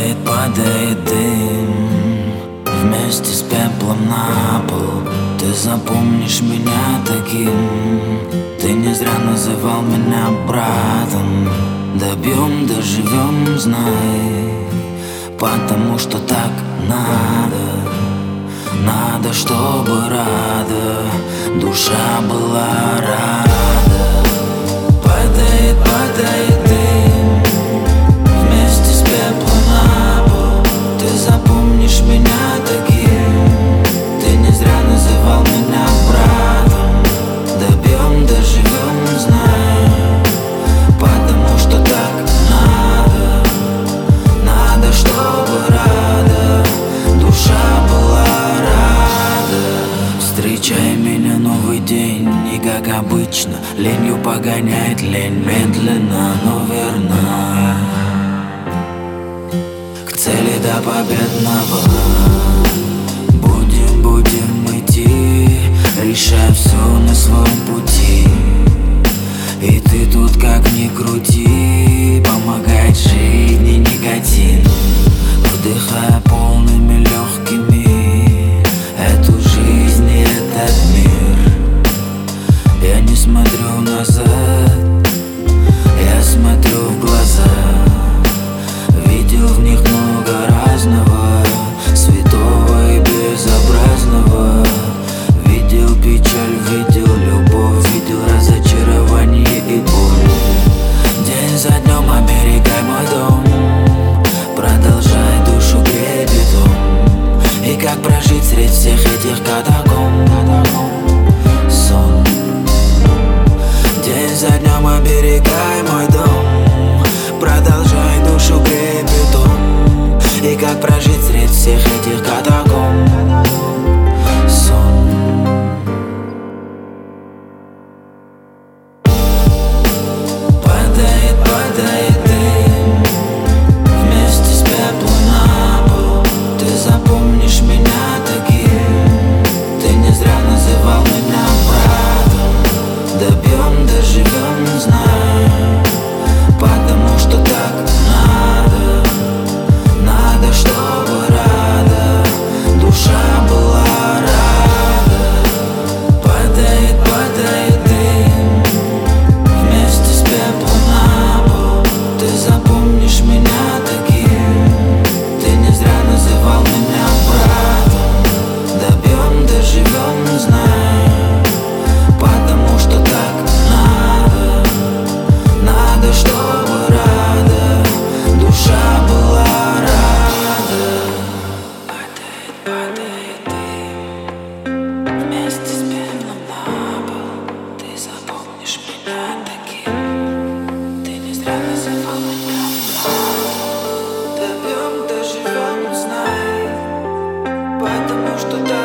Падает дым вместе с пеплом на пол. Ты запомнишь меня таким. Ты не зря называл меня братом. Добьем, доживем, знай, потому что так надо. Надо, чтобы рада душа была рада. Падает, падает дым вместе с пеплом на пол. Ты запомнишь меня таким. Ты не зря называл меня братом. Добьем, доживем, знай, потому что так надо. Надо, чтобы рада душа была рада. Встречай меня новый день, и как обычно ленью погоняет лень. Медленно, но верно к цели до победного. Будем идти, решая все на своем пути. И ты тут как ни крути, помогает жизни никотин. Вдыхая полными легкими эту жизнь и этот мир. Я не смотрю назад, я смотрю в глаза. Видел в них много разного, святого и безобразного. Видел печаль, видел любовь, видел разочарование и боль. День за днем оберегай мой дом, продолжай душу греть бетон. И как прожить среди всех этих катакомб? Сон. День за днем оберегай мой дом, продолжай душу греть бетон. И как прожить среди всех этих катакомб? Сон. Падает, падает дым вместе с пеплом на пол. Ты запомнишь меня таким. Ты не зря называл меня братом. Добьем, доживем, знай, потому что так надо. Надо, чтобы рада душа была рада. Падает, падает дым вместе с пеплом на пол. Ты запомнишь меня таким. Ты не зря называл меня братом. Добьем, доживем, знай, потому что так надо. Надо, чтобы рада душа была рада. Падает, падает дым вместе с пеплом на пол. Ты запомнишь меня таким. Ты не зря называл меня братом. Добьем, доживем, знай, потому что так